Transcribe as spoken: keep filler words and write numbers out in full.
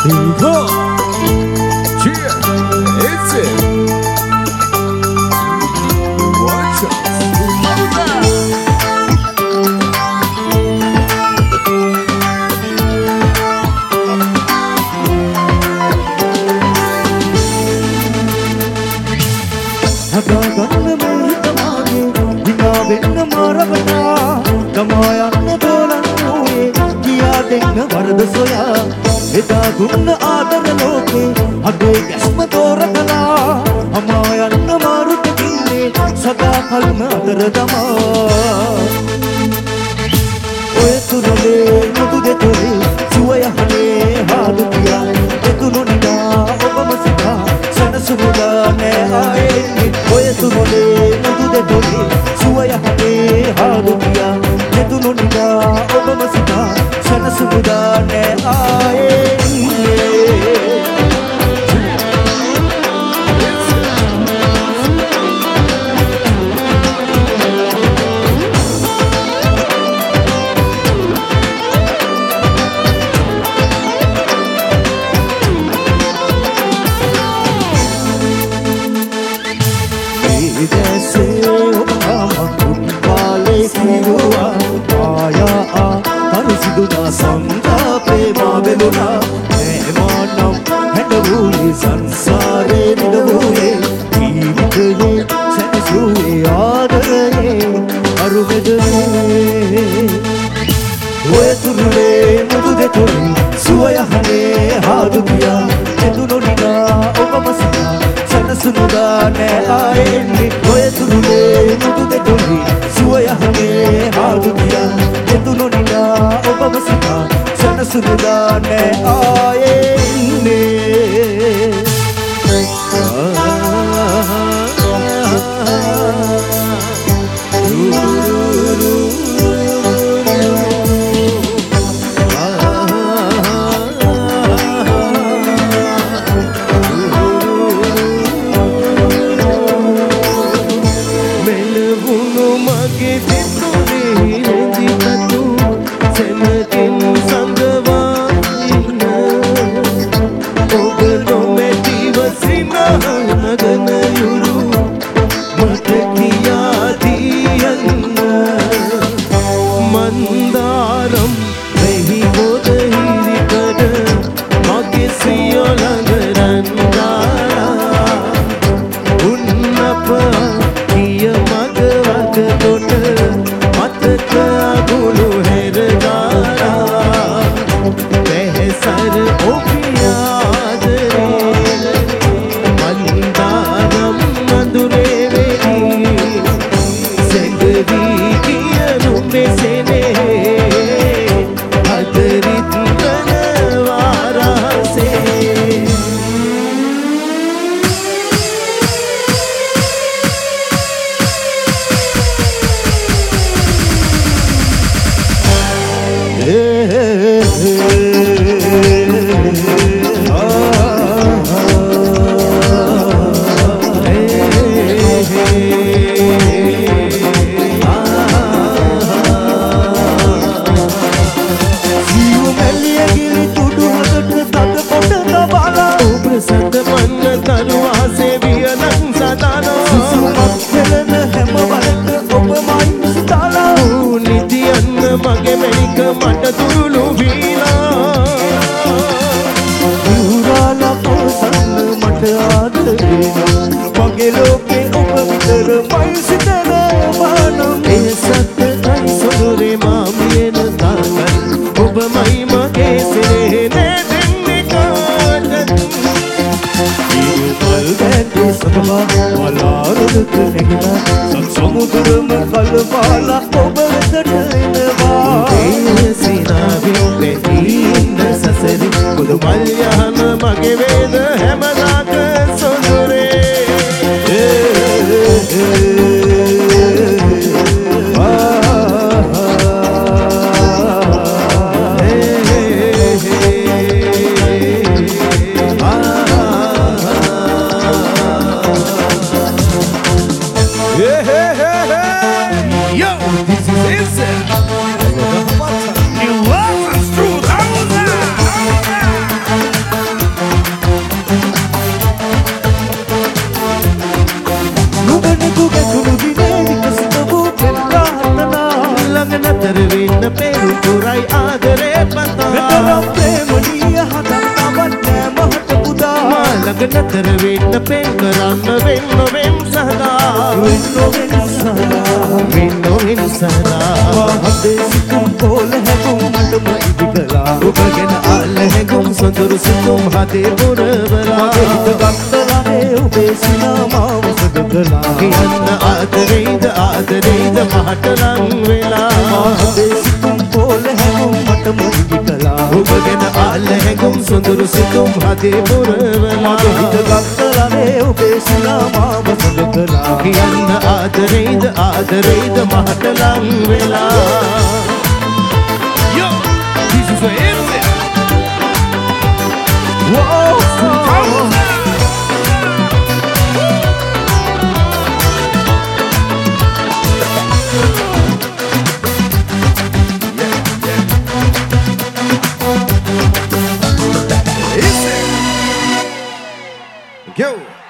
New Orleans two thousand. නතර වෙන්න පෙන් කරන්න වෙන්න වෙන් සහදා වෙන්න වෙන් සහදා වෙන්න වෙන් සහදා හදේ සිතුම් පොළ හැඟුම් මටම ඉදිකලා ඔබ ගැන ආල හැඟුම් සොඳුරු සිතුම් හදේ පුරවලා හිත ගත්තලානේ ඔබේ සිනමාව සදකලා කියන්න ආදරේද ආදරේද මහට ලං වෙලා හදේ සිතුම් පොළ හැඟුම් මටම ඉදිකලා ඔබ ගැන ආල හැඟුම් සොඳුරු සිතුම් හදේ පුරවලා හිත ගත්තලානේ ඔබේ සිනමාව සදකලා කියන්න ආදරේද ආදරේද මහට ලං වෙලා Yo, this is for everything. Whoa, Go.